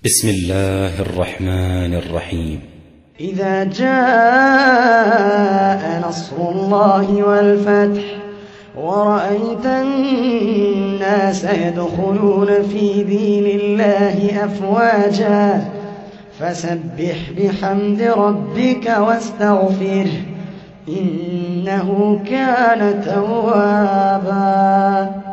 بسم الله الرحمن الرحيم. إذا جاء نصر الله والفتح ورأيت الناس يدخلون في دين الله أفواجا فسبح بحمد ربك واستغفره إنه كان توابا.